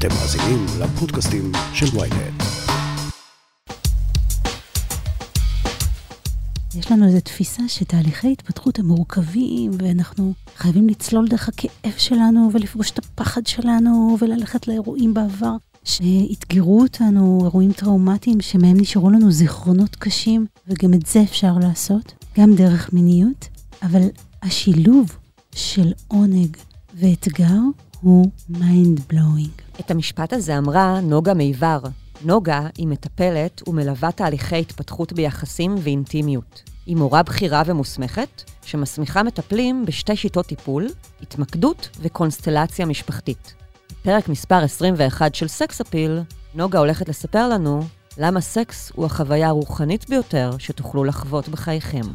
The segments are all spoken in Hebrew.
אתם מאזינים לפודקאסטים של ynet. יש לנו איזו תפיסה שתהליכי התפתחות הם מורכבים, ואנחנו חייבים לצלול דרך הכאב שלנו, ולפגוש את הפחד שלנו, וללכת לאירועים בעבר, שהתגרו אותנו, אירועים טראומטיים, שמהם נשארו לנו זיכרונות קשים, וגם את זה אפשר לעשות, גם דרך מיניות, אבל השילוב של עונג ואתגר הוא mind blowing. את המשפט הזה אמרה נוגה מיבר. נוגה היא מטפלת ומלווה תהליכי התפתחות ביחסים ואינטימיות. היא מורה בכירה ומוסמכת, שמסמיכה מטפלים בשתי שיטות טיפול, התמקדות וקונסטלציה משפחתית. בפרק מספר 21 של סקס אפיל, נוגה הולכת לספר לנו למה סקס הוא החוויה הרוחנית ביותר שתוכלו לחוות בחייכם.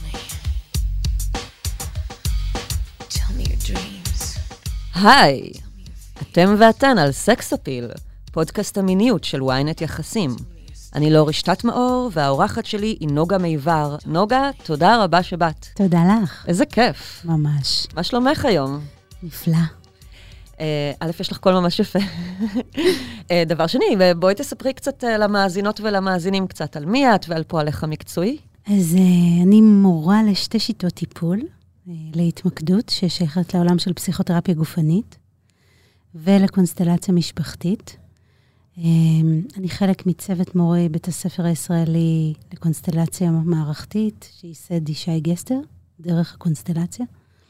היי, אתם ואתן על סקס אפיל, פודקאסט המיניות של ynet יחסים. אני לא רשתת מאור, והאורחת שלי היא נוגה מיבר. נוגה, תודה רבה שבאת. תודה לך. איזה כיף. ממש. מה שלומך היום? נפלא. א', יש לך קול ממש יפה. דבר שני, בואי תספרי קצת למאזינות ולמאזינים קצת על מי את ועל פועלך המקצועי. אז אני מורה לשתי שיטות טיפול, להתמקדות ששייכת לעולם של פסיכותרפיה גופנית, ולקונסטלציה משפחתית. אני חלק מצוות מורי בית הספר הישראלי לקונסטלציה מערכתית, שייסד ישי גסטר, דרך הקונסטלציה.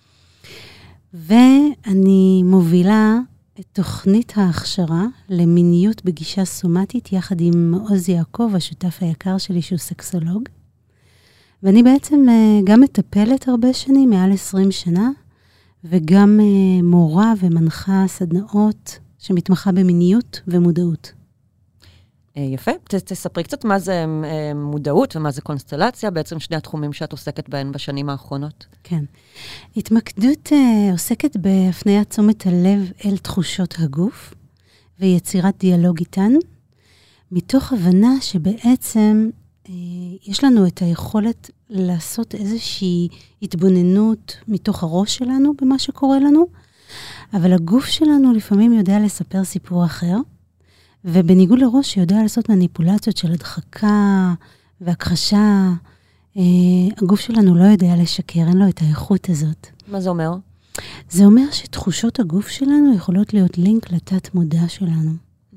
ואני מובילה את תוכנית ההכשרה למיניות בגישה סומטית, יחד עם מעוז יעקב, השותף היקר שלי שהוא סקסולוג. ואני בעצם גם מטפלת הרבה שנים, מעל 20 שנה, וגם מורה ומנחה סדנאות שמתמחה במיניות ומודעות. יפה. תספרי קצת מה זה מודעות ומה זה קונסטלציה, בעצם שני התחומים שאת עוסקת בהן בשנים האחרונות. כן. התמקדות עוסקת בהפניית תשומת הלב אל תחושות הגוף, ויצירת דיאלוג איתן, מתוך הבנה שבעצם יש לנו את היכולת לעשות איזושהי התבוננות מתוך הראש שלנו במה שקורה לנו, אבל הגוף שלנו לפעמים יודע לספר סיפור אחר, ובניגוד לראש שיודע לעשות מניפולציות של הדחקה והכחשה, הגוף שלנו לא יודע לשקר, אין לו את האיכות הזאת. מה זה אומר? זה אומר שתחושות הגוף שלנו יכולות להיות לינק לתת מודע שלנו.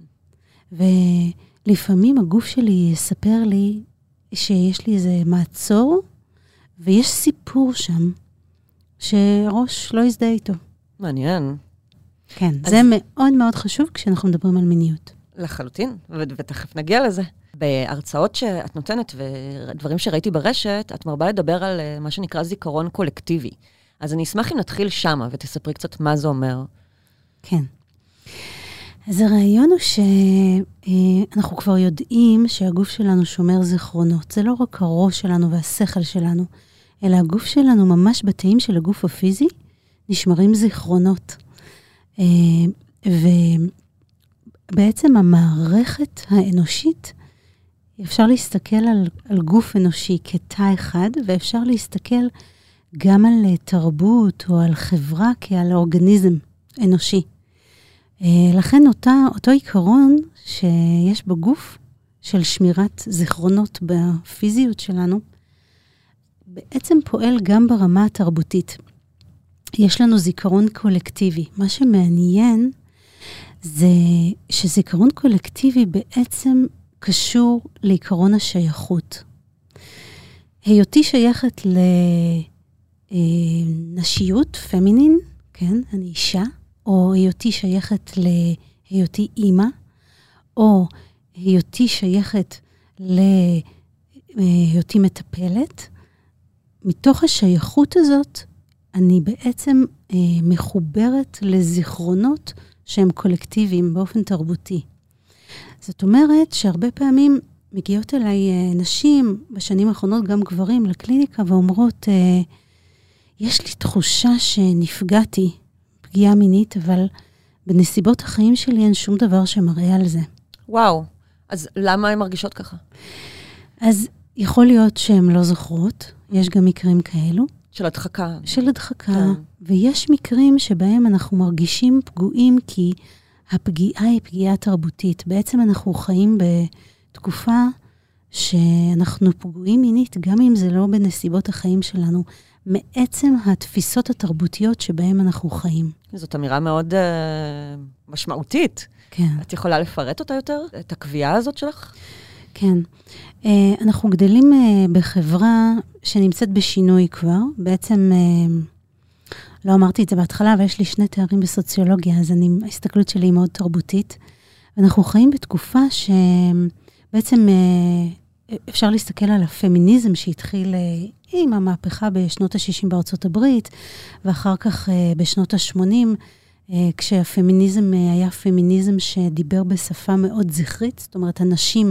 ולפעמים הגוף שלי יספר לי שיש לי איזה מעצור, ויש סיפור שם, שהראש לא יזדהה איתו. מעניין. כן, זה מאוד מאוד חשוב כשאנחנו מדברים על מיניות. לחלוטין, ותכף נגיע לזה. בהרצאות שאת נותנת ודברים שראיתי ברשת, את מרבה לדבר על מה שנקרא זיכרון קולקטיבי. אז אני אשמח אם נתחיל שמה ותספרי קצת מה זה אומר. כן. אז הרעיון הוא שאנחנו כבר יודעים שהגוף שלנו שומר זיכרונות. זה לא רק הראש שלנו והשכל שלנו, אלא הגוף שלנו ממש בתאים של הגוף הפיזי, נשמרים זיכרונות. ובעצם המערכת האנושית, אפשר להסתכל על גוף אנושי כתא אחד, ואפשר להסתכל גם על תרבות או על חברה כעל אורגניזם אנושי. לכן אותו עיקרון שיש בגוף של שמירת זיכרונות בפיזיות שלנו, בעצם פועל גם ברמה התרבותית. יש לנו זיכרון קולקטיבי. מה שמעניין זה שזיכרון קולקטיבי בעצם קשור לעיקרון השייכות. היותי שייכת לנשיות, פמינין, כן, אני אישה, או היותי שייכת להיותי אימא, או היותי שייכת להיותי מטפלת. מתוך השייכות הזאת, אני בעצם מחוברת לזיכרונות שהם קולקטיביים באופן תרבותי. זאת אומרת שהרבה פעמים מגיעות אליי נשים, בשנים האחרונות גם גברים, לקליניקה, ואומרות, יש לי תחושה שנפגעתי, פגיעה מינית, אבל בנסיבות החיים שלי אין שום דבר שמראה על זה. וואו, אז למה הן מרגישות ככה? אז יכול להיות שהן לא זוכרות, יש גם מקרים כאלו. של הדחקה. של הדחקה, ויש מקרים שבהם אנחנו מרגישים פגועים, כי הפגיעה היא פגיעה תרבותית. בעצם אנחנו חיים בתקופה שאנחנו פגועים מינית, גם אם זה לא בנסיבות החיים שלנו, מעצם התפיסות התרבותיות שבהן אנחנו חיים. זאת אמירה מאוד משמעותית. כן. את יכולה לפרט אותה יותר? את הקביעה הזאת שלך? כן. אנחנו גדלים בחברה שנמצאת בשינוי כבר. בעצם, לא אמרתי את זה בהתחלה, אבל יש לי 2 תארים בסוציולוגיה, אז ההסתכלות שלי היא מאוד תרבותית. אנחנו חיים בתקופה שבעצם אפשר להסתכל על הפמיניזם שהתחיל עם המהפכה בשנות ה-60 בארצות הברית, ואחר כך בשנות ה-80, כשהפמיניזם היה פמיניזם שדיבר בשפה מאוד זכרית, זאת אומרת, אנשים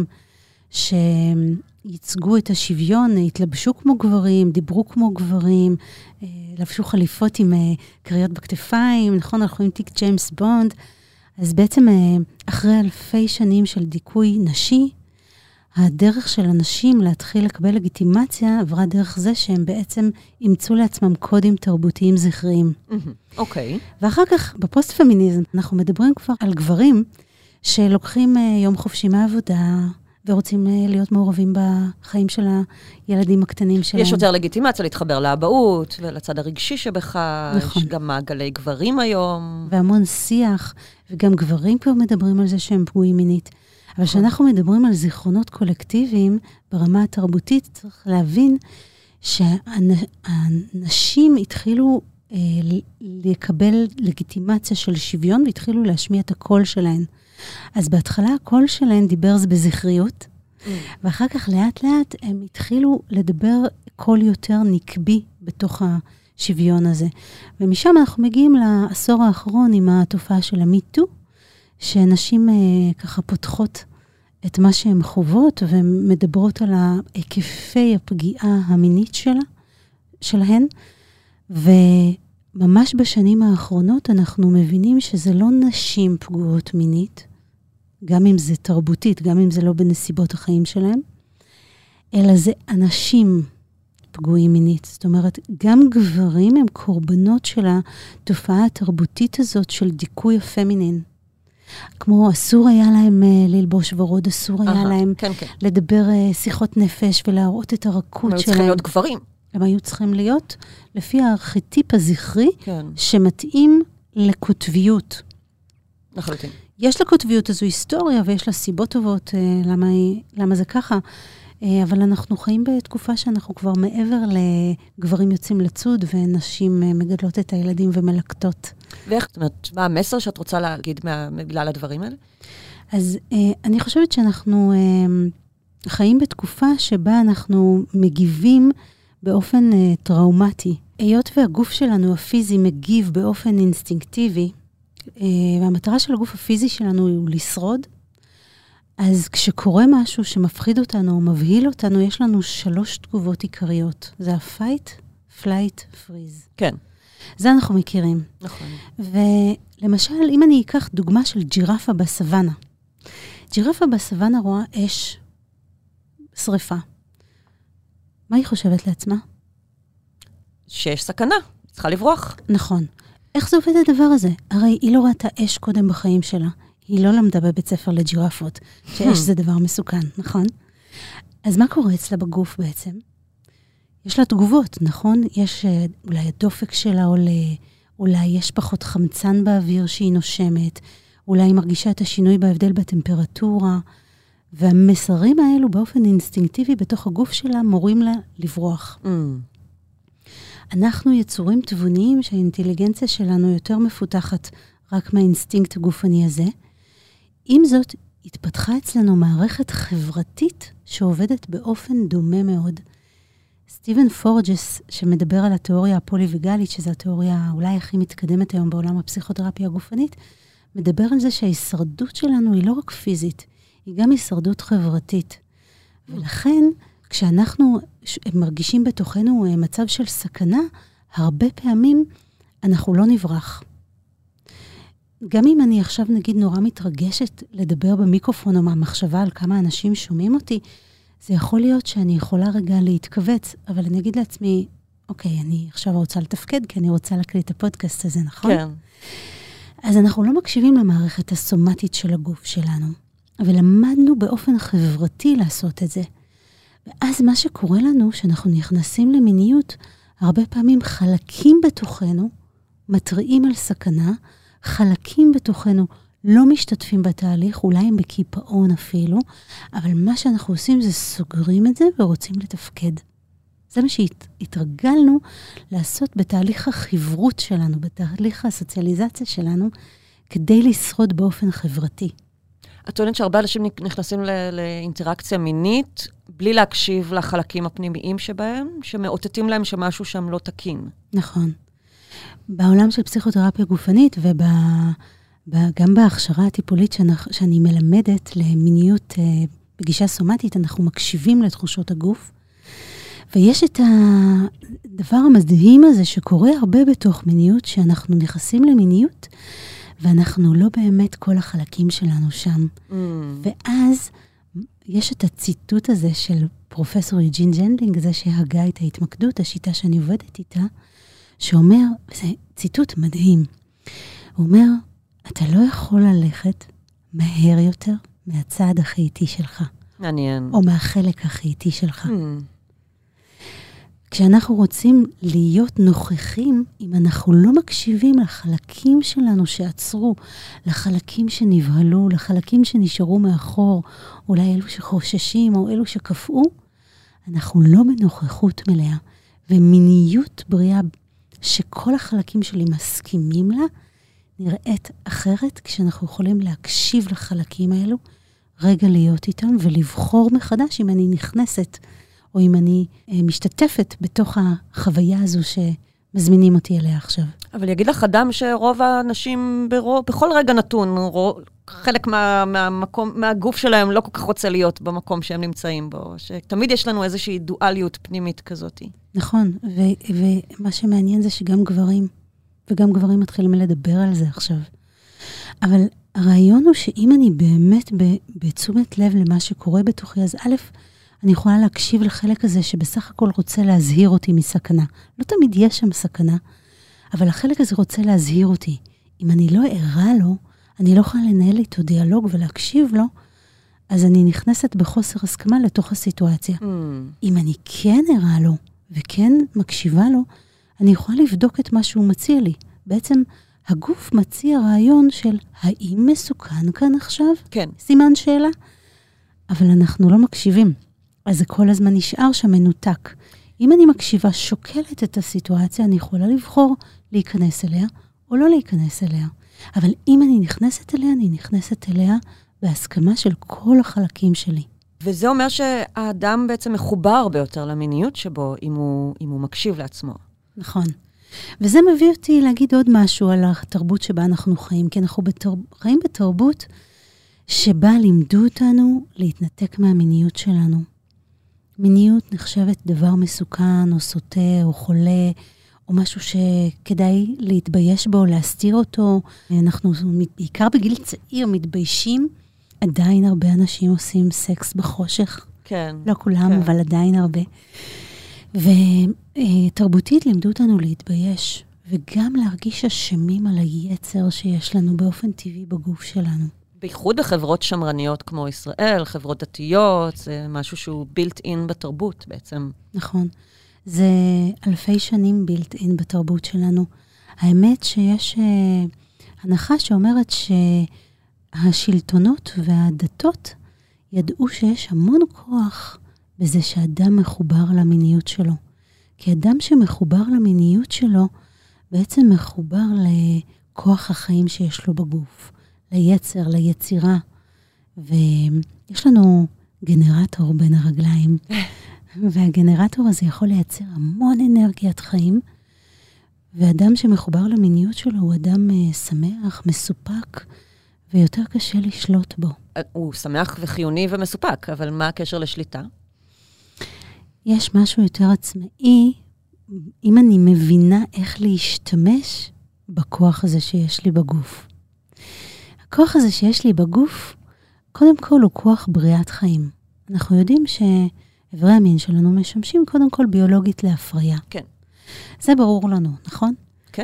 שייצגו את השוויון, התלבשו כמו גברים, דיברו כמו גברים, לבשו חליפות עם קריות בכתפיים, נכון? אנחנו עם תיק ג'יימס בונד. אז בעצם אחרי אלפי שנים של דיכוי נשי, הדרך של אנשים להתחיל לקבל לגיטימציה עברה דרך זה שהם בעצם אימצו לעצמם קודים תרבותיים זכריים. אוקיי. ואחר כך, בפוסט-פמיניזם, אנחנו מדברים כבר על גברים שלוקחים יום חופשי מהעבודה, ורוצים להיות מעורבים בחיים של הילדים הקטנים שלהם. יש יותר לגיטימציה להתחבר לאבהות, ולצד הרגשי שבך, נכון. יש גם מעגלי גברים היום. והמון שיח, וגם גברים כבר מדברים על זה שהם פגועים מינית. אבל כשאנחנו מדברים על זיכרונות קולקטיביים, ברמה התרבותית, צריך להבין שהנשים התחילו לקבל לגיטימציה של שוויון, והתחילו להשמיע את הקול שלהן. אז בהתחלה הקול שלהן דיבר בזכריות, ואחר כך לאט לאט הם התחילו לדבר קול יותר נקבי בתוך השוויון הזה. ומשם אנחנו מגיעים לעשור האחרון עם התופעה של המיטו, שנשים ככה פותחות את מה שהן חוות, ומדברות על היקפי הפגיעה המינית שלהן, וממש בשנים האחרונות אנחנו מבינים שזה לא נשים פגועות מינית, גם אם זה תרבותית, גם אם זה לא בנסיבות החיים שלהם, אלא זה אנשים פגועים מינית. זאת אומרת, גם גברים הם קורבנות של התופעה התרבותית הזאת של דיכוי הפמינין. כמו אסור היה להם ללבוש ורוד, אסור היה להם לדבר שיחות נפש ולהראות את הרכות שלהם. הם היו צריכים להיות גברים. הם היו צריכים להיות לפי הארכיטיפ הזכרי, שמתאים לקוטביות. לחלוטין. יש לקוטביות הזו היסטוריה, ויש לה סיבות טובות למה זה ככה, אבל אנחנו חיים בתקופה שאנחנו כבר מעבר לגברים יוצאים לצוד, ונשים מגדלות את הילדים ומלקטות. ואיך, זאת אומרת, מה המסר שאת רוצה להגיד בגלל הדברים האלה? אז אני חושבת שאנחנו חיים בתקופה שבה אנחנו מגיבים באופן טראומטי. היות והגוף שלנו הפיזי מגיב באופן אינסטינקטיבי, והמטרה של הגוף הפיזי שלנו הוא לשרוד, אז כשקורה משהו שמפחיד אותנו או מבהיל אותנו, יש לנו 3 תגובות עיקריות. זה ה-fight, flight, freeze. כן. זה אנחנו מכירים. נכון. ולמשל, אם אני אקח דוגמה של ג'ירפה בסוואנה. ג'ירפה בסוואנה רואה אש, שריפה. מה היא חושבת לעצמה? שיש סכנה, צריכה לברוח. נכון. איך זה עובד הדבר הזה? הרי היא לא ראתה אש קודם בחיים שלה. היא לא למדה בבית ספר לג'ירפות, שאש זה דבר מסוכן, נכון? אז מה קורה אצלה בגוף בעצם? יש לה תגובות, נכון? יש אולי הדופק שלה עולה, אולי יש פחות חמצן באוויר שהיא נושמת, אולי היא מרגישה את השינוי בהבדל בטמפרטורה, והמסרים האלו באופן אינסטינקטיבי בתוך הגוף שלה מורים לה לברוח. אנחנו יצורים תבוניים שהאינטליגנציה שלנו יותר מפותחת רק מהאינסטינקט הגופני הזה. עם זאת, התפתחה אצלנו מערכת חברתית שעובדת באופן דומה מאוד. סטיבן פורג'ס, שמדבר על התיאוריה הפוליוויגלית, שזו התיאוריה אולי הכי מתקדמת היום בעולם הפסיכותרפיה הגופנית, מדבר על זה שההישרדות שלנו היא לא רק פיזית, היא גם הישרדות חברתית. ולכן, כשאנחנו מרגישים בתוכנו מצב של סכנה, הרבה פעמים אנחנו לא נברח. גם אם אני עכשיו נגיד נורא מתרגשת לדבר במיקרופון או מהמחשבה על כמה אנשים שומעים אותי, זה יכול להיות שאני יכולה רגע להתכווץ, אבל אני אגיד לעצמי, אוקיי, אני עכשיו רוצה לתפקד, כי אני רוצה להקליט את הפודקאסט הזה, נכון? כן. אז אנחנו לא מקשיבים למערכת הסומטית של הגוף שלנו, ולמדנו באופן חברתי לעשות את זה. ואז מה שקורה לנו, שאנחנו נכנסים למיניות, הרבה פעמים חלקים בתוכנו מתריעים על סכנה, חלקים בתוכנו לא משתתפים בתהליך, אולי הם בקיפאון אפילו, אבל מה שאנחנו עושים זה סוגרים את זה ורוצים לתפקד. זה מה שהתרגלנו לעשות בתהליך החברות שלנו, בתהליך הסוציאליזציה שלנו, כדי לשרוד באופן חברתי. את טוענת שהרבה אנשים נכנסים לאינטראקציה מינית, בלי להקשיב לחלקים הפנימיים שבהם, שמאותתים להם שמשהו שם לא תקין. נכון. בעולם של פסיכותרפיה גופנית, וגם בהכשרה הטיפולית שאני מלמדת למיניות בגישה סומטית, אנחנו מקשיבים לתחושות הגוף, ויש את הדבר המדהים הזה שקורה הרבה בתוך מיניות, שאנחנו נכנסים למיניות, ואנחנו לא באמת כל החלקים שלנו שם. ואז יש את הציטוט הזה של פרופסור יוג'ין ג'נדלינג, זה שהגה את ההתמקדות, השיטה שאני עובדת איתה, שאומר, וזה ציטוט מדהים, הוא אומר, אתה לא יכול ללכת מהר יותר מהצעד הכי איטי שלך. מעניין. או מהחלק הכי איטי שלך. כשאנחנו רוצים להיות נוכחים, אם אנחנו לא מקשיבים לחלקים שלנו שעצרו, לחלקים שנבהלו, לחלקים שנשארו מאחור, אולי אלו שחוששים או אלו שקפאו, אנחנו לא בנוכחות מלאה. ומיניות בריאה שכל החלקים שלי מסכימים לה, נראית אחרת כשאנחנו יכולים להקשיב לחלקים האלו, רגע להיות איתם ולבחור מחדש אם אני נכנסת או אם אני משתתפת בתוך החוויה הזו שמזמינים אותי אליה עכשיו. אבל יגיד לך אדם שרוב האנשים בכל רגע נתון, חלק מהגוף שלהם לא כל כך רוצה להיות במקום שהם נמצאים בו, שתמיד יש לנו איזושהי דואליות פנימית כזאת. נכון, ומה שמעניין זה שגם גברים, וגם גברים מתחילים לדבר על זה עכשיו. אבל הרעיון הוא שאם אני באמת בתשומת לב למה שקורה בתוכי, אז א', אני יכולה להקשיב לחלק הזה שבסך הכל רוצה להזהיר אותי מסכנה. לא תמיד יש שם סכנה, אבל החלק הזה רוצה להזהיר אותי. אם אני לא ערה לו, אני לא יכולה לנהל איתו דיאלוג ולהקשיב לו, אז אני נכנסת בחוסר הסכמה לתוך הסיטואציה. אם אני כן ערה לו, וכן מקשיבה לו, אני יכולה לבדוק את מה שהוא מציע לי. בעצם הגוף מציע רעיון של האם מסוכן כאן עכשיו? כן. סימן שאלה? אבל אנחנו לא מקשיבים. אז זה כל הזמן נשאר שם מנותק. אם אני מקשיבה, שוקלת את הסיטואציה, אני יכולה לבחור להיכנס אליה או לא להיכנס אליה. אבל אם אני נכנסת אליה, אני נכנסת אליה בהסכמה של כל החלקים שלי. וזה אומר שהאדם בעצם מחובר ביותר למיניות שבו, אם הוא מקשיב לעצמו. נכון. וזה מביא אותי להגיד עוד משהו על התרבות שבה אנחנו חיים, כי אנחנו חיים בתרבות שבה לימדו אותנו להתנתק מהמיניות שלנו. מיניות נחשבת דבר מסוכן, או סוטה, או חולה, או משהו שכדאי להתבייש בו, להסתיר אותו. אנחנו בעיקר בגיל צעיר מתביישים. עדיין הרבה אנשים עושים סקס בחושך. כן. לא כולם, כן. אבל עדיין הרבה. ותרבותית לימדו אותנו להתבייש, וגם להרגיש אשמים על היצר שיש לנו באופן טבעי בגוף שלנו. בייחוד בחברות שמרניות כמו ישראל, חברות דתיות, זה משהו שהוא built in בתרבות בעצם. נכון. זה אלפי שנים built in בתרבות שלנו. האמת שיש הנחה שאומרת שהשלטונות והדתות ידעו שיש המון כוח בזה שאדם מחובר למיניות שלו. כי אדם שמחובר למיניות שלו, בעצם מחובר לכוח החיים שיש לו בגוף. ליצר, ליצירה, ויש לנו גנרטור בין הרגליים, והגנרטור הזה יכול לייצר המון אנרגיית חיים, ואדם שמחובר למיניות שלו הוא אדם שמח, מסופק, ויותר קשה לשלוט בו. הוא שמח וחיוני ומסופק, אבל מה הקשר לשליטה? יש משהו יותר עצמאי, אם אני מבינה איך להשתמש בכוח הזה שיש לי בגוף. הכוח הזה שיש לי בגוף, קודם כל הוא כוח בריאת חיים. אנחנו יודעים שאיברי המין שלנו משמשים קודם כל ביולוגית להפריה. כן. זה ברור לנו, נכון? כן.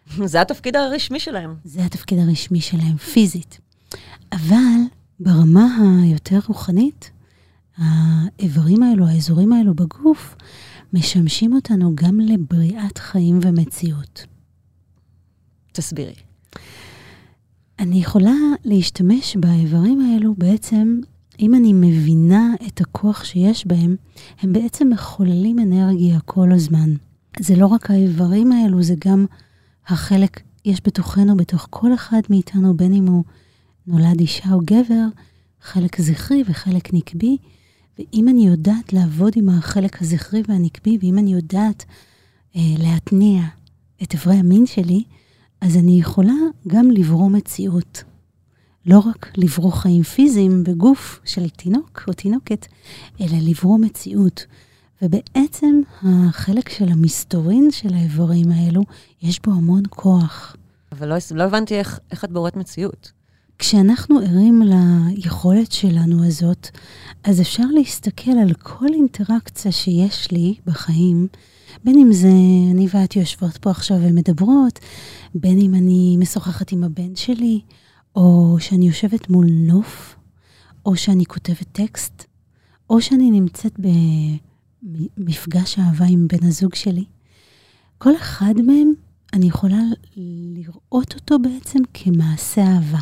זה התפקיד הרשמי שלהם. זה התפקיד הרשמי שלהם, פיזית. אבל ברמה היותר רוחנית, האיברים האלו, האזורים האלו בגוף, משמשים אותנו גם לבריאת חיים ומציאות. תסבירי. אני יכולה להשתמש באיברים האלו בעצם, אם אני מבינה את הכוח שיש בהם, הם בעצם מחוללים אנרגיה כל הזמן. זה לא רק האיברים האלו, זה גם החלק, יש בתוכנו, בתוך כל אחד מאיתנו, בין אם הוא נולד אישה או גבר, חלק זכרי וחלק נקבי, ואם אני יודעת לעבוד עם החלק הזכרי והנקבי, ואם אני יודעת להתניע את איברי המין שלי, אז אני יכולה גם לברוא מציאות. לא רק לברוא חיים פיזיים בגוף של תינוק או תינוקת, אלא לברוא מציאות. ובעצם החלק של המסתורין של האיברים האלו, יש בו המון כוח. אבל לא הבנתי איך את בוראת מציאות. כשאנחנו ערים ליכולת שלנו הזאת, אז אפשר להסתכל על כל אינטראקציה שיש לי בחיים, בין אם זה אני ואת יושבות פה עכשיו ומדברות, בין אם אני משוחחת עם הבן שלי, או שאני יושבת מול נוף, או שאני כותבת טקסט, או שאני נמצאת במפגש אהבה עם בן הזוג שלי. כל אחד מהם אני יכולה לראות אותו בעצם כמעשה אהבה.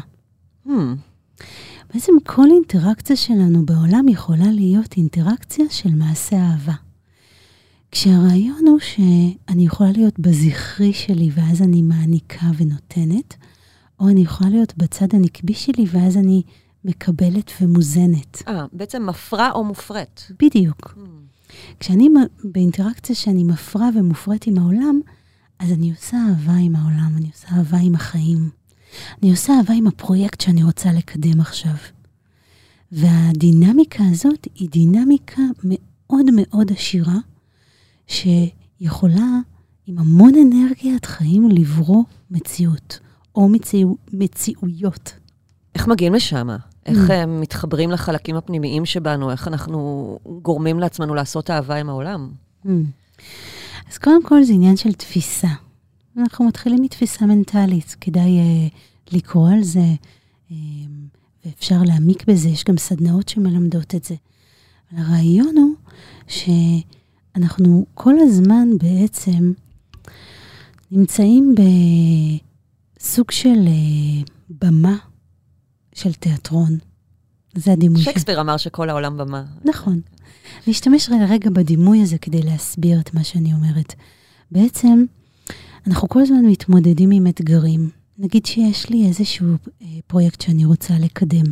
בעצם כל אינטראקציה שלנו בעולם יכולה להיות אינטראקציה של מעשה אהבה. כשהרעיון הוא שאני יכולה להיות בזכרי שלי ואז אני מעניקה ונותנת, או אני יכולה להיות בצד הנקבי שלי ואז אני מקבלת ומוזנת. בעצם מפרה או מופרת. בדיוק. כשאני באינטראקציה שאני מפרה ומופרת עם העולם, אז אני עושה אהבה עם העולם, אני עושה אהבה עם החיים. אני עושה אהבה עם הפרויקט שאני רוצה לקדם עכשיו. והדינמיקה הזאת היא דינמיקה מאוד מאוד עשירה, שיכולה עם המון אנרגיית חיים לברוא מציאות, או מציאויות. איך מגיעים לשם? איך מתחברים לחלקים הפנימיים שבנו? איך אנחנו גורמים לעצמנו לעשות אהבה עם העולם? אז קודם כל זה עניין של תפיסה. אנחנו מתחילים מתפיסה מנטלית, כדאי לקרוא על זה, ואפשר להעמיק בזה, יש גם סדנאות שמלמדות את זה. אבל הרעיון הוא שאנחנו כל הזמן בעצם נמצאים בסוג של במה של תיאטרון. זה הדימוי. שייקספיר אמר שכל העולם במה. נכון. נשתמש רגע בדימוי הזה כדי להסביר את מה שאני אומרת. בעצם, אנחנו כל הזמן מתמודדים עם אתגרים. נגיד שיש לי איזשהו פרויקט שאני רוצה לקדם,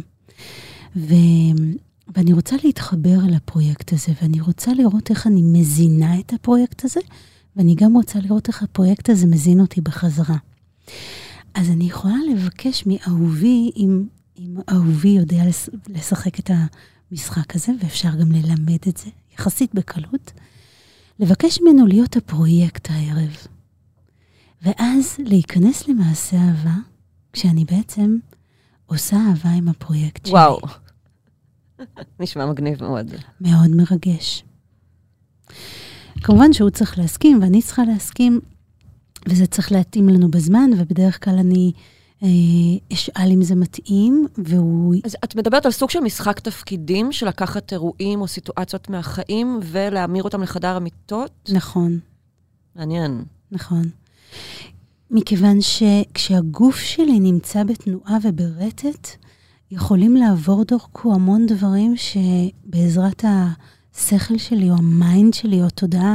ואני רוצה להתחבר לפרויקט הזה, ואני רוצה לראות איך אני מזינה את הפרויקט הזה, ואני גם רוצה לראות איך הפרויקט הזה מזין אותי בחזרה. אז אני יכולה לבקש מאהובי, אם אהובי יודע לשחק את המשחק הזה, ואפשר גם ללמד את זה, יחסית בקלות, לבקש ממנו להיות הפרויקט הערב. ואז להיכנס למעשה אהבה, כשאני בעצם עושה אהבה עם הפרויקט שלי. וואו. נשמע מגניב מאוד. מאוד מרגש. כמובן שהוא צריך להסכים, ואני צריכה להסכים, וזה צריך להתאים לנו בזמן, ובדרך כלל אני אשאל אם זה מתאים, והוא... אז את מדברת על סוג של משחק תפקידים, של לקחת אירועים או סיטואציות מהחיים, ולהמיר אותם לחדר המיטות? נכון. מעניין. נכון. מכיוון שכשהגוף שלי נמצא בתנועה וברטט, יכולים לעבור דרכו המון דברים שבעזרת השכל שלי או המיינד שלי או התודעה,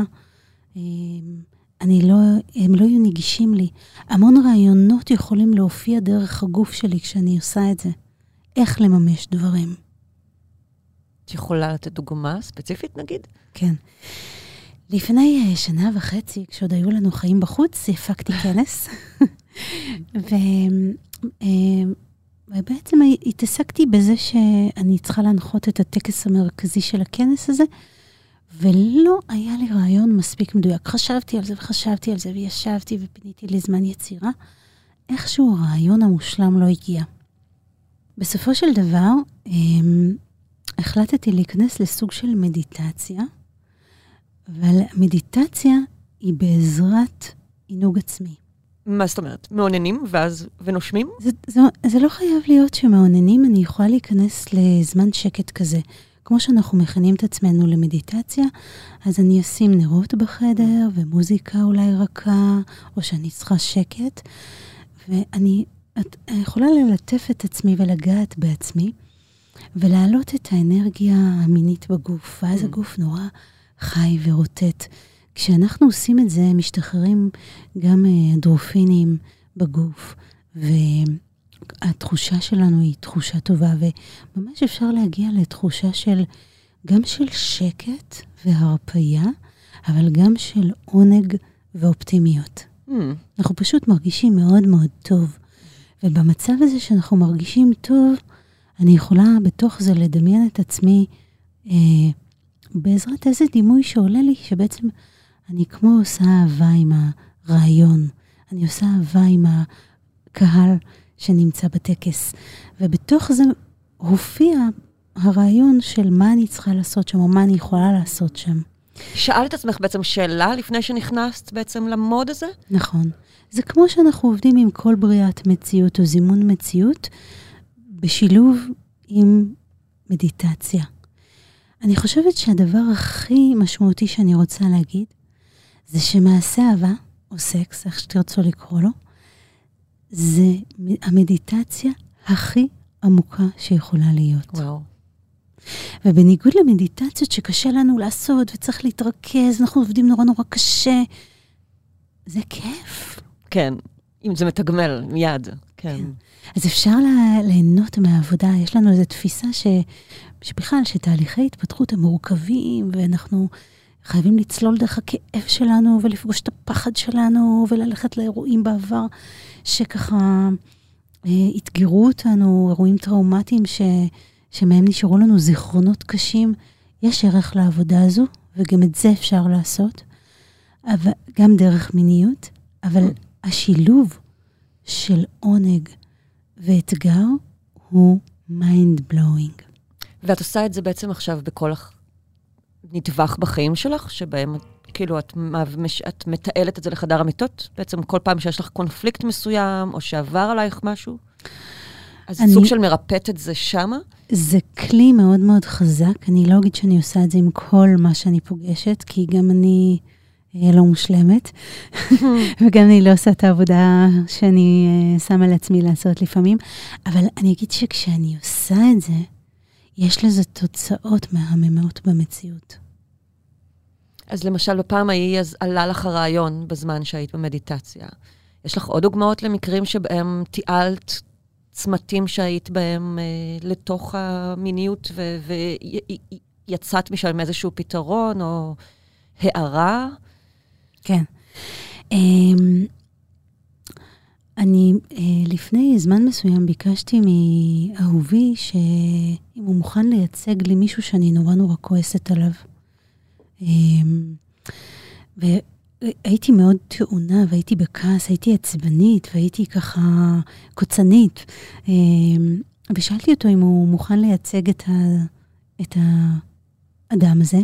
הם לא יהיו נגישים לי. המון רעיונות יכולים להופיע דרך הגוף שלי כשאני עושה את זה. איך לממש דברים. את יכולה לתת דוגמה ספציפית נגיד? כן. לפני 1.5 שנה, כשעוד היו לנו חיים בחוץ, הפקתי כנס. ובעצם התעסקתי בזה שאני צריכה להנחות את הטקס המרכזי של הכנס הזה, ולא היה לי רעיון מספיק מדויק. חשבתי על זה וחשבתי על זה, וישבתי ופיניתי לי זמן יצירה. איכשהו הרעיון המושלם לא הגיע. בסופו של דבר, החלטתי להיכנס לסוג של מדיטציה, אבל מדיטציה היא בעזרת עינוג עצמי. מה זאת אומרת? מעוננים ונושמים? זה לא חייב להיות שמעוננים, אני יכולה להיכנס לזמן שקט כזה. כמו שאנחנו מכנים את עצמנו למדיטציה, אז אני אשים נרות בחדר, ומוזיקה אולי רכה, או שאני צריכה שקט, ואני יכולה ללטף את עצמי ולגעת בעצמי, ולהעלות את האנרגיה המינית בגוף, ואז הגוף נורא חי ורוטט. כשאנחנו עושים את זה, משתחררים גם אנדרופינים בגוף, והתחושה שלנו היא תחושה טובה, וממש אפשר להגיע לתחושה גם של שקט והרפאיה, אבל גם של עונג ואופטימיות. אנחנו פשוט מרגישים מאוד מאוד טוב. ובמצב הזה שאנחנו מרגישים טוב, אני יכולה בתוך זה לדמיין את עצמי בעזרת איזה דימוי שעולה לי, שבעצם אני כמו עושה אהבה עם הרעיון. אני עושה אהבה עם הקהל שנמצא בטקס. ובתוך זה הופיע הרעיון של מה אני צריכה לעשות שם, או מה אני יכולה לעשות שם. שאלת את עצמך בעצם שאלה לפני שנכנסת בעצם למוד הזה? נכון. זה כמו שאנחנו עובדים עם כל בריאת מציאות או זימון מציאות, בשילוב עם מדיטציה. אני חושבת שהדבר הכי משמעותי שאני רוצה להגיד, זה שמעשה אהבה, או סקס, איך שתרצו לקרוא לו, זה המדיטציה הכי עמוקה שיכולה להיות. וואו. ובניגוד למדיטציות שקשה לנו לעשות, וצריך להתרכז, אנחנו עובדים נורא נורא קשה, זה כיף. כן, אם זה מתגמל מיד. כן. אז אפשר ליהנות מהעבודה. יש לנו איזו תפיסה שבכלל, שתהליכי התפתחות הם מורכבים, ואנחנו חייבים לצלול דרך הכאב שלנו, ולפגוש את הפחד שלנו, וללכת לאירועים בעבר, שככה התגרו אותנו, אירועים טראומטיים שמהם נשארו לנו זיכרונות קשים. יש ערך לעבודה הזו, וגם את זה אפשר לעשות, אבל גם דרך מיניות, אבל השילוב של עונג ואתגר הוא mind blowing. ואת עושה את זה בעצם עכשיו בכל נטווח בחיים שלך, שבהם כאילו את מתעלת את זה לחדר המיטות, בעצם כל פעם שיש לך קונפליקט מסוים, או שעבר עלייך משהו, אז סוג של מרפאת את זה שמה? זה כלי מאוד מאוד חזק, אני לא אגיד שאני עושה את זה עם כל מה שאני פוגשת, כי גם אני לא מושלמת, וגם אני לא עושה את העבודה שאני שמה לעצמי לעשות לפעמים, אבל אני אגיד שכשאני עושה את זה, יש לזה תוצאות מהממות במציאות. אז למשל, בפעם ההיא עלה לך הרעיון בזמן שהיית במדיטציה. יש לך עוד דוגמאות למקרים שבהם תיעלת צמתים שהיית בהם לתוך המיניות, ויצאת משם איזשהו פתרון או הערה? כן. אני לפני זמן מסוים ביקשתי מאהובי שאם הוא מוכן לייצג לי מישהו שאני נורא נורא כועסת עליו. והייתי מאוד טעונה, והייתי בכעס, הייתי עצבנית, והייתי ככה קוצנית. ושאלתי אותו אם הוא מוכן לייצג את האדם הזה.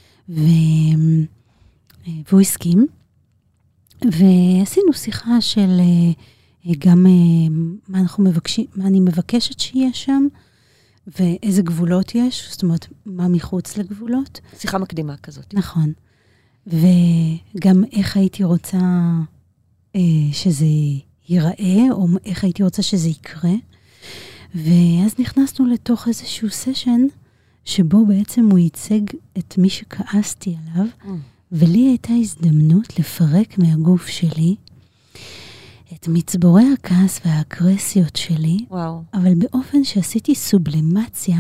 והוא הסכים. ועשינו שיחה של גם מה אני מבקשת שיהיה שם, ואיזה גבולות יש, זאת אומרת, מה מחוץ לגבולות. שיחה מקדימה כזאת. נכון. וגם איך הייתי רוצה שזה ייראה, או איך הייתי רוצה שזה יקרה. ואז נכנסנו לתוך איזשהו סשן, שבו בעצם הוא ייצג את מי שכעסתי עליו, ולי הייתה הזדמנות לפרק מהגוף שלי את מצבורי הכעס והאגרסיות שלי, וואו. אבל באופן שעשיתי סובלימציה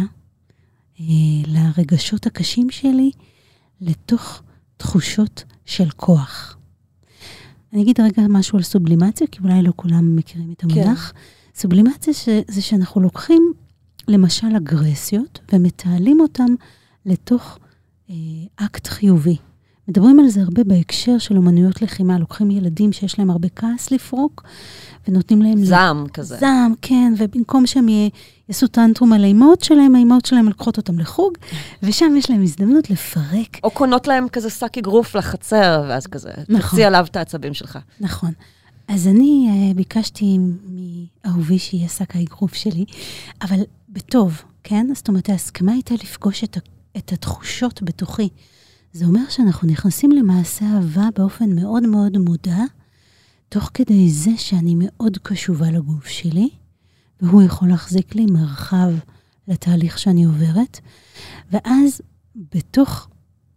לרגשות הקשים שלי, לתוך תחושות של כוח. אני אגיד רגע משהו על סובלימציה, כי אולי לא כולם מכירים את המונח. כן. סובלימציה זה שאנחנו לוקחים למשל אגרסיות, ומתעלים אותם לתוך אקט חיובי. מדברים על זה הרבה בהקשר של אומנויות לחימה, לוקחים ילדים שיש להם הרבה כעס לפרוק, ונותנים להם... זעם כזה. זעם, כן, ובמקום שהם יעשו טנטרום על האימהות שלהם לקחות אותם לחוג, ושם יש להם הזדמנות לפרק. או קונות להם כזה שק אגרוף לחצר, ואז כזה, נכון. תוציא עליו את העצבים שלך. נכון. אז אני ביקשתי מאהובי שיהיה שק האגרוף שלי, אבל בטוב, כן? זאת אומרת, ההסכמה הייתה לפגוש את התחושות בתוכי. זה אומר שאנחנו נכנסים למעשה אהבה באופן מאוד מאוד מודע, תוך כדי זה שאני מאוד קשובה לגוף שלי, והוא יכול להחזיק לי מרחב לתהליך שאני עוברת, ואז בתוך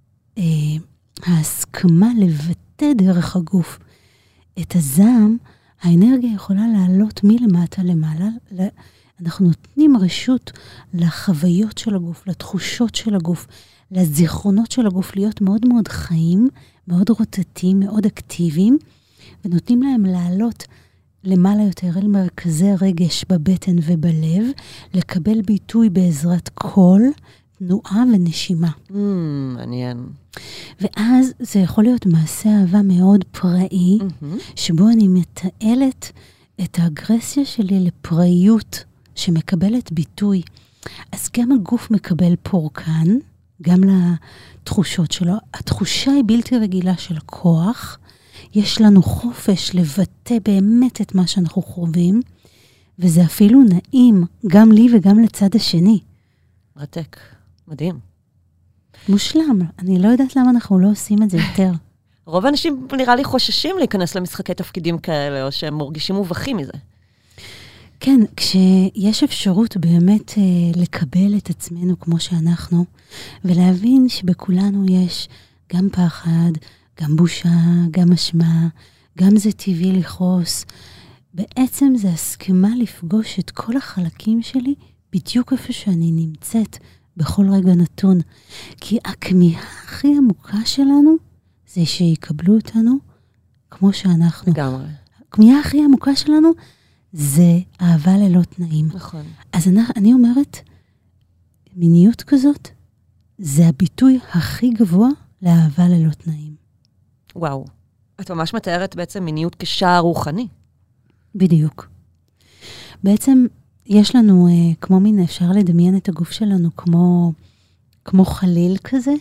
ההסכמה לבטא דרך הגוף את הזעם, האנרגיה יכולה לעלות מלמטה למעלה. אנחנו נותנים רשות לחוויות של הגוף, לתחושות של הגוף, לזיכרונות של הגוף להיות מאוד מאוד חיים, מאוד רוטטים, מאוד אקטיביים, ונותנים להם לעלות למעלה יותר אל מרכזי רגש בבטן ובלב, לקבל ביטוי בעזרת קול, תנועה ונשימה. מעניין. ואז זה יכול להיות מעשה אהבה מאוד פראי, שבו אני מתעלת את האגרסיה שלי לפראיות, שמקבלת ביטוי. אז גם הגוף מקבל פורקן, גם לתחושות שלו. התחושה היא בלתי רגילה של כוח. יש לנו חופש לבטא באמת את מה שאנחנו חווים, וזה אפילו נעים, גם לי וגם לצד השני. מרתק, מדהים. מושלם. אני לא יודעת למה אנחנו לא עושים את זה יותר. רוב האנשים נראה לי חוששים להיכנס למשחקי תפקידים כאלה, או שהם מרגישים מובכים מזה. כן, כשיש אפשרות באמת לקבל את עצמנו כמו שאנחנו, ולהבין שבכולנו יש גם פחד, גם בושה, גם אשמה, גם זה טבעי לכעוס. בעצם זה הסכמה לפגוש את כל החלקים שלי בדיוק איפה שאני נמצאת בכל רגע נתון. כי הכמיהה הכי עמוקה שלנו זה שיקבלו אותנו כמו שאנחנו. לגמרי. הכמיהה הכי עמוקה שלנו זה אהבה ללא תנאים. נכון. אז אני אומרת, מיניות כזאת זה הביטוי הכי גבוה לאהבה ללא תנאים. וואו. את ממש מתארת בעצם מיניות כשער רוחני. בדיוק. בעצם יש לנו, כמו מין, אפשר לדמיין את הגוף שלנו כמו חליל כזה,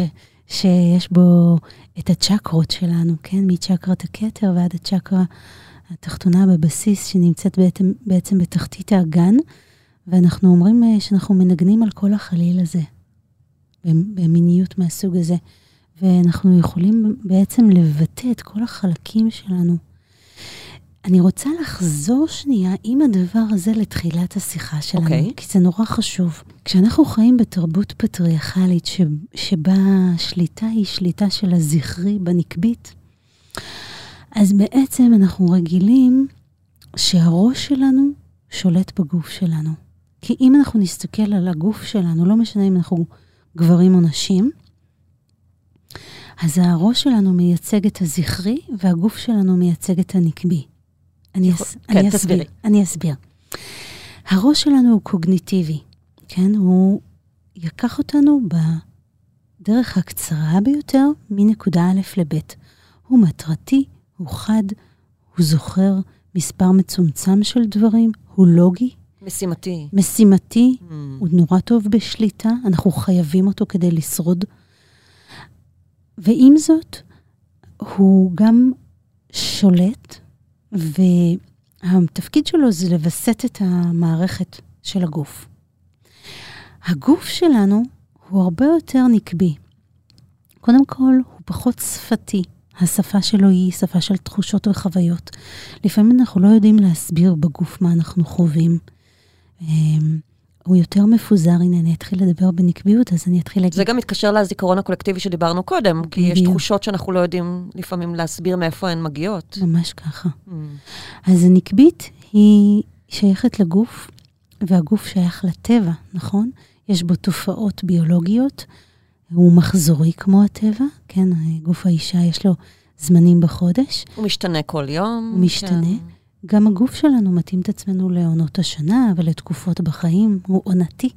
שיש בו את הצ'קרות שלנו, כן? מצ'קרת הכתר ועד הצ'קרה התחתונה בבסיס, שנמצאת בעצם בתחתית האגן, ואנחנו אומרים שאנחנו מנגנים על כל החליל הזה, במיניות מהסוג הזה, ואנחנו יכולים בעצם לבטא את כל החלקים שלנו. אני רוצה לחזור שנייה עם הדבר הזה לתחילת השיחה שלנו, כי זה נורא חשוב. כשאנחנו חיים בתרבות פטריארכלית, שבה השליטה היא שליטה של הזכרי בנקבית, אז בעצם אנחנו רגילים שהראש שלנו שולט בגוף שלנו. כי אם אנחנו נסתכל על הגוף שלנו, לא משנה אם אנחנו גברים או נשים, אז הראש שלנו מייצג את הזכרי, והגוף שלנו מייצג את הנקבי. אני אסביר. הראש שלנו הוא קוגניטיבי, כן? הוא יקח אותנו בדרך הקצרה ביותר, מנקודה א' לב'. הוא מטרתי, הוא חד, הוא זוכר מספר מצומצם של דברים, הוא לוגי. משימתי, הוא נורא טוב בשליטה, אנחנו חייבים אותו כדי לשרוד. ועם זאת, הוא גם שולט, והתפקיד שלו זה לבסט את המערכת של הגוף. הגוף שלנו הוא הרבה יותר נקבי. קודם כל, הוא פחות שפתי. השפה שלו היא שפה של תחושות וחוויות. לפעמים אנחנו לא יודעים להסביר בגוף מה אנחנו חווים. הוא יותר מפוזר, הנה אני אתחיל לדבר בנקביות, אז אני אתחיל להגיד... זה גם מתקשר לזיכרון הקולקטיבי שדיברנו קודם, כי יש תחושות שאנחנו לא יודעים לפעמים להסביר מאיפה הן מגיעות. ממש ככה. אז הנקבית היא שייכת לגוף, והגוף שייך לטבע, נכון? יש בו תופעות ביולוגיות, הוא מחזורי כמו הטבע, כן, גוף האישה יש לו זמנים בחודש. הוא משתנה כל יום. הוא משתנה. כן. גם הגוף שלנו מתאים את עצמנו לעונות השנה ולתקופות בחיים, הוא עונתי.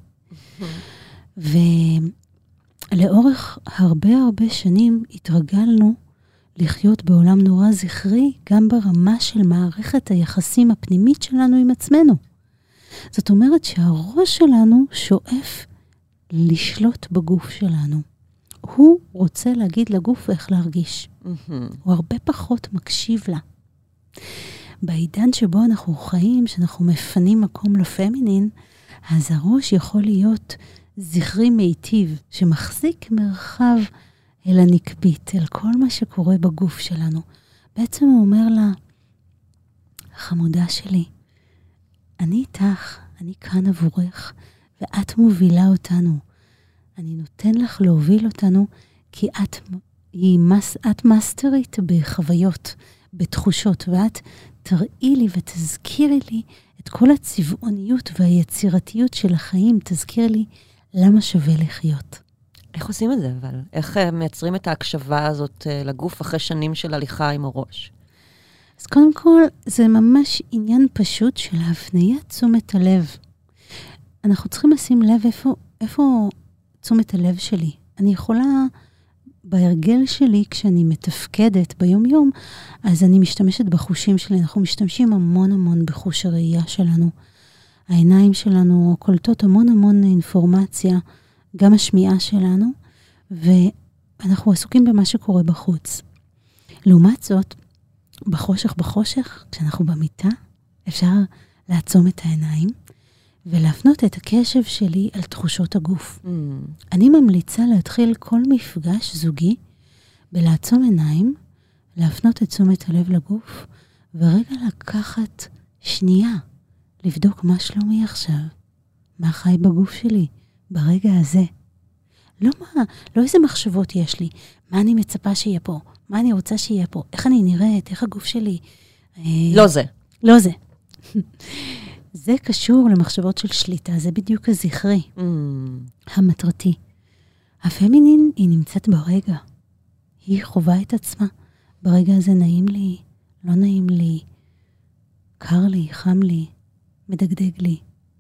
ולאורך הרבה שנים התרגלנו לחיות בעולם נורא זכרי, גם ברמה של מערכת היחסים הפנימית שלנו עם עצמנו. זאת אומרת שהראש שלנו שואף לשלוט בגוף שלנו. הוא רוצה להגיד לגוף איך להרגיש. הוא הרבה פחות מקשיב לה. בעידן שבו אנחנו חיים, שאנחנו מפנים מקום לפמינין, אז הראש יכול להיות זכרי מיטיב, שמחזיק מרחב אל הנקבית, אל כל מה שקורה בגוף שלנו. בעצם הוא אומר לה, חמודה שלי, אני איתך, אני כאן עבורך, ואת מובילה אותנו. אני נותן לך להוביל אותנו, כי את מאסטרית בחוויות, בתחושות, ואת תראי לי ותזכירי לי את כל הצבעוניות והיצירתיות של החיים, תזכיר לי למה שווה לחיות. איך עושים את זה, אבל? איך מייצרים את ההקשבה הזאת לגוף אחרי שנים של הליכה עם הראש? אז קודם כל, זה ממש עניין פשוט של הפניית תשומת הלב. אנחנו צריכים לשים לב איפה תשומת הלב שלי. אני יכולה, בהרגל שלי, כשאני מתפקדת ביום-יום, אז אני משתמשת בחושים שלי. אנחנו משתמשים המון בחוש הראייה שלנו. העיניים שלנו קולטות המון אינפורמציה, גם השמיעה שלנו, ואנחנו עסוקים במה שקורה בחוץ. לעומת זאת, בחושך, כשאנחנו במיטה, אפשר לעצום את העיניים, ולהפנות את הקשב שלי על תחושות הגוף. אני ממליצה להתחיל כל מפגש זוגי, בלעצום עיניים, להפנות את תשומת הלב לגוף, ורגע לקחת שנייה, לבדוק מה שלומי עכשיו, מה חי בגוף שלי, ברגע הזה. לא איזה מחשבות יש לי, מה אני מצפה שיהיה פה, מה אני רוצה שיהיה פה, איך אני נראית, איך הגוף שלי. לא זה. זה קשור למחשבות של שליטה, זה בדיוק הזכרי, המטרתי. הפמינין היא נמצאת ברגע, היא חובה את עצמה. ברגע הזה נעים לי, לא נעים לי, קר לי, חם לי, מדגדג לי.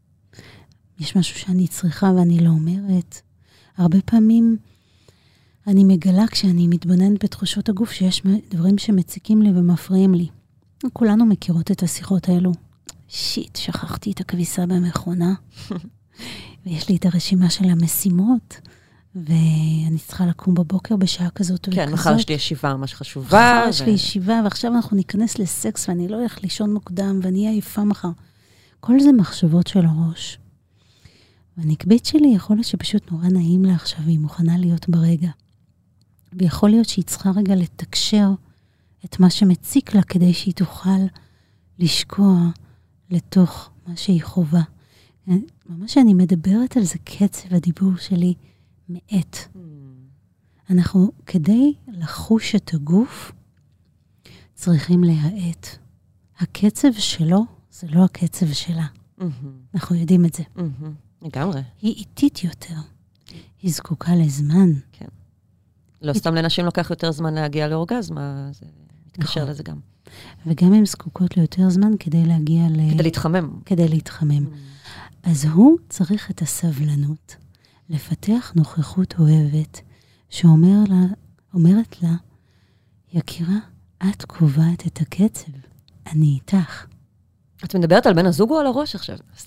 יש משהו שאני צריכה ואני לא אומרת. הרבה פעמים אני מגלה כשאני מתבוננת בתחושות הגוף שיש דברים שמציקים לי ומפריעים לי. כולנו מכירות את השיחות האלו. שיט, שכחתי את הכביסה במכונה, ויש לי את הרשימה של המשימות, ואני צריכה לקום בבוקר בשעה כזאת וכזאת. כן, מחר יש לי ישיבה ממש חשובה. מחר יש לי ישיבה, ועכשיו אנחנו ניכנס לסקס, ואני לא הולך לישון מוקדם, ואני אהיה עייפה מחר. כל זה מחשבות של הראש. והנקבית שלי יכול להיות שפשוט נורא נעים לה עכשיו, והיא מוכנה להיות ברגע. ויכול להיות שהיא צריכה רגע לתקשר את מה שמציק לה, כדי שהיא תוכל לשקוע לתוך מה שהיא חובה. ממש אני מדברת על זה, קצב הדיבור שלי מעט. אנחנו, כדי לחוש את הגוף, צריכים להעט. הקצב שלו, זה לא הקצב שלה. אנחנו יודעים את זה. לגמרי. היא איטית יותר. היא זקוקה לזמן. כן. לא סתם לנשים לוקח יותר זמן להגיע לאורגזמה, זה מתקשר לזה גם. וגם הן זקוקות ליותר זמן כדי להגיע כדי להתחמם. כדי להתחמם. אז הוא צריך את הסבלנות, לפתח נוכחות אוהבת, שאומרת לה, יקירה, את קובעת את הקצב, אני איתך. את מדברת על בן הזוג או על הראש עכשיו? סתם.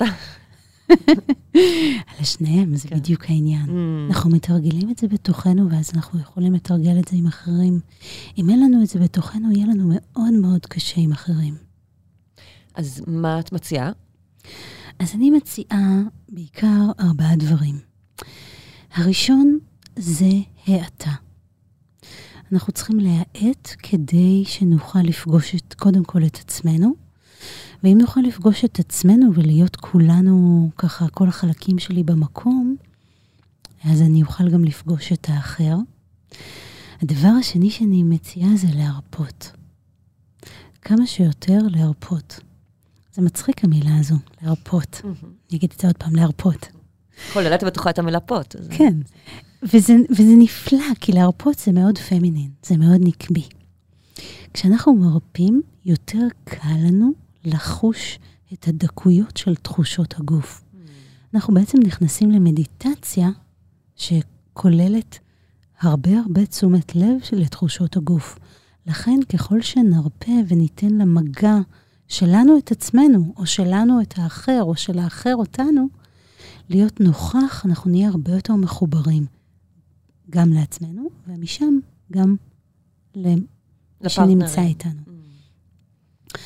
על השניהם, זה בדיוק העניין. אנחנו מתרגלים את זה בתוכנו, ואז אנחנו יכולים לתרגל את זה עם אחרים. אם אין לנו את זה בתוכנו, יהיה לנו מאוד מאוד קשה עם אחרים. אז מה את מציעה? אז אני מציעה בעיקר 4 דברים. הראשון זה העתה. אנחנו צריכים להעט כדי שנוכל לפגוש קודם כל את עצמנו, ואם נוכל לפגוש את עצמנו ולהיות כולנו, ככה, כל החלקים שלי במקום, אז אני אוכל גם לפגוש את האחר. הדבר השני שאני מציעה זה להרפות. כמה שיותר להרפות. זה מצחיק המילה הזו, להרפות. אני אגיד את זה עוד פעם, להרפות. כוללת בתוכה את המילה פות. כן, וזה נפלא, כי להרפות זה מאוד פמינין, זה מאוד נקבי. כשאנחנו מרפים, יותר קל לנו לחוש את הדקויות של תחושות הגוף. אנחנו בעצם נכנסים למדיטציה שכוללת הרבה תשומת לב של תחושות הגוף. לכן ככל שנרפה וניתן למגע שלנו את עצמנו, או שלנו את האחר, או של האחר אותנו, להיות נוכח, אנחנו נהיה הרבה יותר מחוברים. גם לעצמנו, ומשם גם שנמצא איתנו.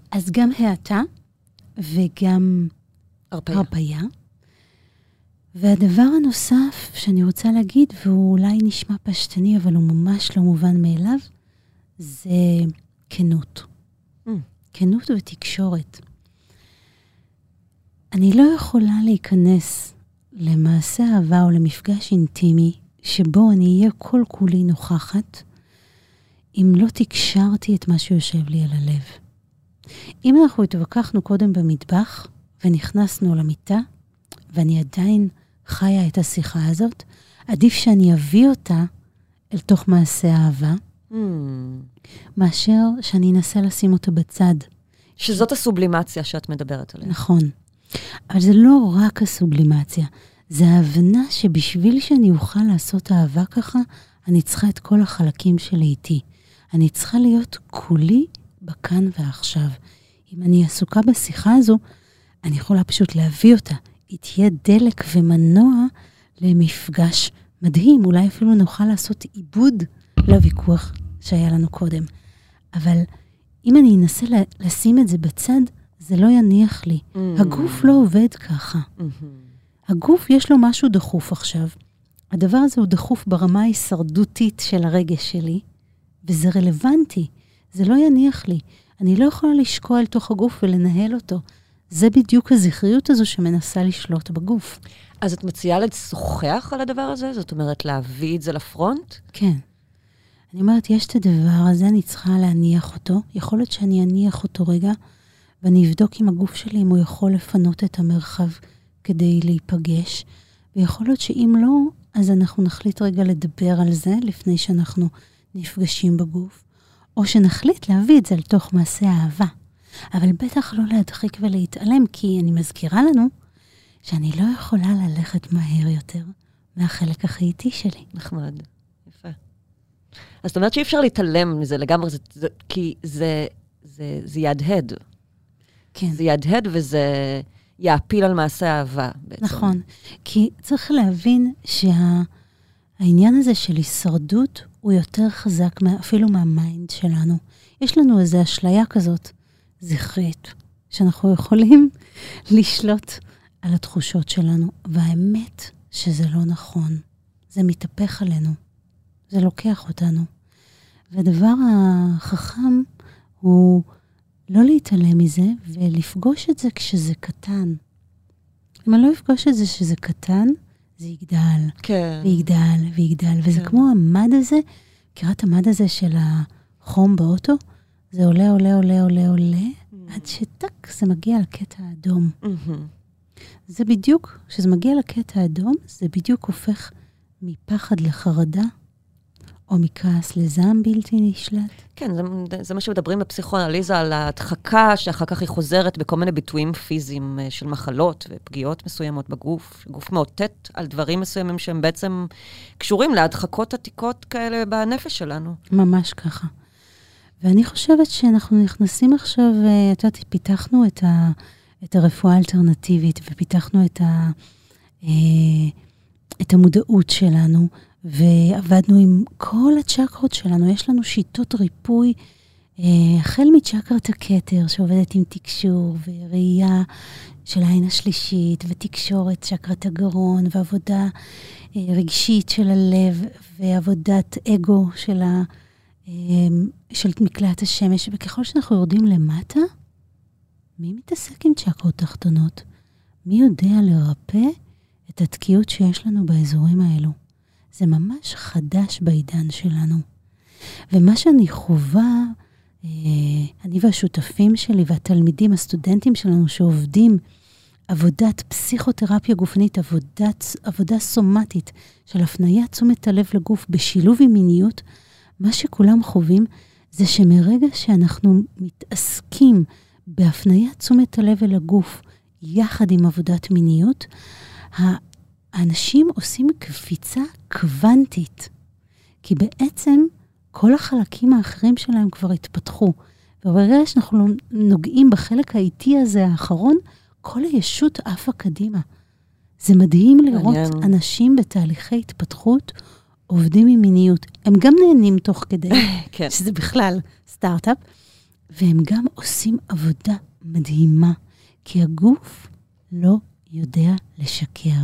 אז גם האטה וגם הרפיה. והדבר הנוסף שאני רוצה להגיד, והוא אולי נשמע פשטני, אבל הוא ממש לא מובן מאליו, זה כנות. כנות ותקשורת. אני לא יכולה להיכנס למעשה אהבה או למפגש אינטימי, שבו אני אהיה כל כולי נוכחת, אם לא תקשרתי את מה שיושב לי על הלב. אם אנחנו התווכחנו קודם במטבח, ונכנסנו למיטה, ואני עדיין חיה את השיחה הזאת, עדיף שאני אביא אותה אל תוך מעשה אהבה, מאשר שאני אנסה לשים אותה בצד. שזאת הסובלימציה שאת מדברת עליה. נכון. אבל זה לא רק הסובלימציה, זה ההבנה שבשביל שאני אוכל לעשות אהבה ככה, אני צריכה את כל החלקים שלי איתי. אני צריכה להיות כולי בכאן ועכשיו. אם אני עסוקה בשיחה הזו, אני יכולה פשוט להביא אותה. היא תהיה דלק ומנוע למפגש מדהים. אולי אפילו נוכל לעשות עיבוד לוויכוח שהיה לנו קודם. אבל אם אני אנסה לשים את זה בצד, זה לא יניח לי. הגוף לא עובד ככה. הגוף יש לו משהו דחוף עכשיו. הדבר הזה הוא דחוף ברמה ההישרדותית של הרגש שלי, וזה רלוונטי. זה לא יניח לי. אני לא יכולה לשקוע אל תוך הגוף ולנהל אותו. זה בדיוק הזכריות הזו שמנסה לשלוט בגוף. אז את מציעה לשוחח על הדבר הזה? זאת אומרת, להביא את זה לפרונט? כן. אני אומרת, יש את הדבר הזה, אני צריכה להניח אותו. יכול להיות שאני אניח אותו רגע, ואני אבדוק עם הגוף שלי אם הוא יכול לפנות את המרחב כדי להיפגש. ויכול להיות שאם לא, אז אנחנו נחליט רגע לדבר על זה לפני שאנחנו נפגשים בגוף. או שנחליט להביא את זה לתוך מעשה האהבה. אבל בטח לא להדחיק ולהתעלם, כי אני מזכירה לנו שאני לא יכולה ללכת מהר יותר מהחלק הכי איטי שלי. נחמד, יפה. אז זאת אומרת שאי אפשר להתעלם מזה לגמרי, כי זה יהדהד. כן. זה יהדהד וזה יעפיל על מעשה האהבה בעצם. נכון, כי צריך להבין שהעניין הזה של הישרדות הוא יותר חזק אפילו מהמיינד שלנו. יש לנו איזו אשליה כזאת, זכרית, שאנחנו יכולים לשלוט על התחושות שלנו, והאמת שזה לא נכון. זה מתהפך עלינו. זה לוקח אותנו. והדבר החכם הוא לא להתעלם מזה, ולפגוש את זה כשזה קטן. אם אני לא אפגוש את זה שזה קטן, זה יגדל. כן. ויגדל, ויגדל. וזה כמו המד הזה, קראת המד הזה של החום באוטו, זה עולה, עולה, עולה, עולה, עולה, עד שטק, זה מגיע לקטע האדום. זה בדיוק, כשזה מגיע לקטע האדום, זה בדיוק הופך מפחד לחרדה, או מכעס לזעם בלתי נשלט. כן, זה מה שמדברים בפסיכואנליזה, על ההדחקה, שאחר כך היא חוזרת בכל מיני ביטויים פיזיים של מחלות ופגיעות מסוימות בגוף. גוף מאותת על דברים מסוימים שהם בעצם קשורים להדחקות עתיקות כאלה בנפש שלנו. ממש ככה. ואני חושבת שאנחנו נכנסים עכשיו, פיתחנו את הרפואה האלטרנטיבית, ופיתחנו את המודעות שלנו, ועבדנו עם כל הצ'קרות שלנו. יש לנו שיטות ריפוי, החל מצ'קרת הכתר, שעובדת עם תקשור וראייה של העין השלישית, ותקשורת, צ'קרת הגרון, ועבודה רגשית של הלב, ועבודת אגו של מקלט השמש. וככל שאנחנו יורדים למטה, מי מתעסק עם צ'קרות תחתונות? מי יודע לרפא את התקיעות שיש לנו באזורים האלו? זה ממש חדש בעידן שלנו. ומה שאני חובה, אני והשותפים שלי והתלמידים, הסטודנטים שלנו שעובדים, עבודת פסיכותרפיה גופנית, עבודה סומטית של הפניית תשומת הלב לגוף בשילוב עם מיניות, מה שכולם חווים זה שמרגע שאנחנו מתעסקים בהפניית תשומת הלב אל הגוף יחד עם עבודת מיניות, האנשים עושים קפיצה קוונטית, כי בעצם כל החלקים האחרים שלהם כבר התפתחו, וברגע שאנחנו נוגעים בחלק האיטי הזה האחרון, כל הישות עפה קדימה. זה מדהים לראות אנשים בתהליכי התפתחות עובדים עם מיניות. הם גם נהנים תוך כדי, שזה בכלל סטארט-אפ, והם גם עושים עבודה מדהימה, כי הגוף לא יודע לשקר.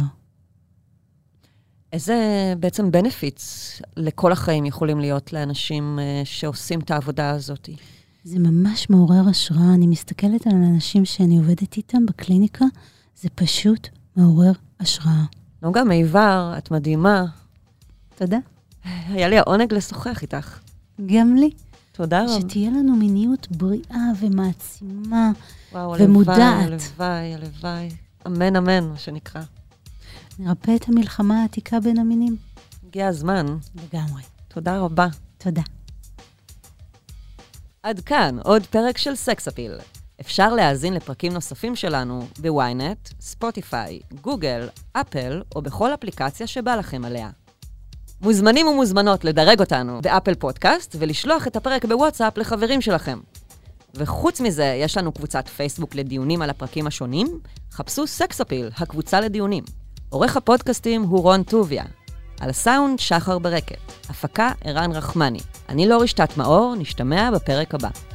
איזה בעצם בנפיטס לכל החיים יכולים להיות לאנשים שעושים את העבודה הזאת? זה ממש מעורר השראה. אני מסתכלת על האנשים שאני עובדת איתם בקליניקה, זה פשוט מעורר השראה. נוגה מיבר, את מדהימה. תודה. היה לי העונג לשוחח איתך. גם לי. תודה רבה. שתהיה לנו מיניות בריאה ומעצימה וואו, ומודעת. הלוואי, הלוואי. אמן, אמן, מה שנקרא. נרפא את המלחמה העתיקה בין המינים. הגיע הזמן. לגמרי. תודה רבה. תודה. עד כאן עוד פרק של סקס אפיל. אפשר להאזין לפרקים נוספים שלנו בוויינט, ספוטיפיי, גוגל, אפל או בכל אפליקציה שבא לכם עליה. מוזמנים ומוזמנות לדרג אותנו באפל פודקאסט ולשלוח את הפרק בוואטסאפ לחברים שלכם. וחוץ מזה, יש לנו קבוצת פייסבוק לדיונים על הפרקים השונים. חפשו סקס אפיל, הקבוצה לדיונים. עורך הפודקאסטים הוא רון טוביה. על הסאונד שחר ברקת. הפקה ערן רחמני. אני לא רשתת מאור, נשתמע בפרק הבא.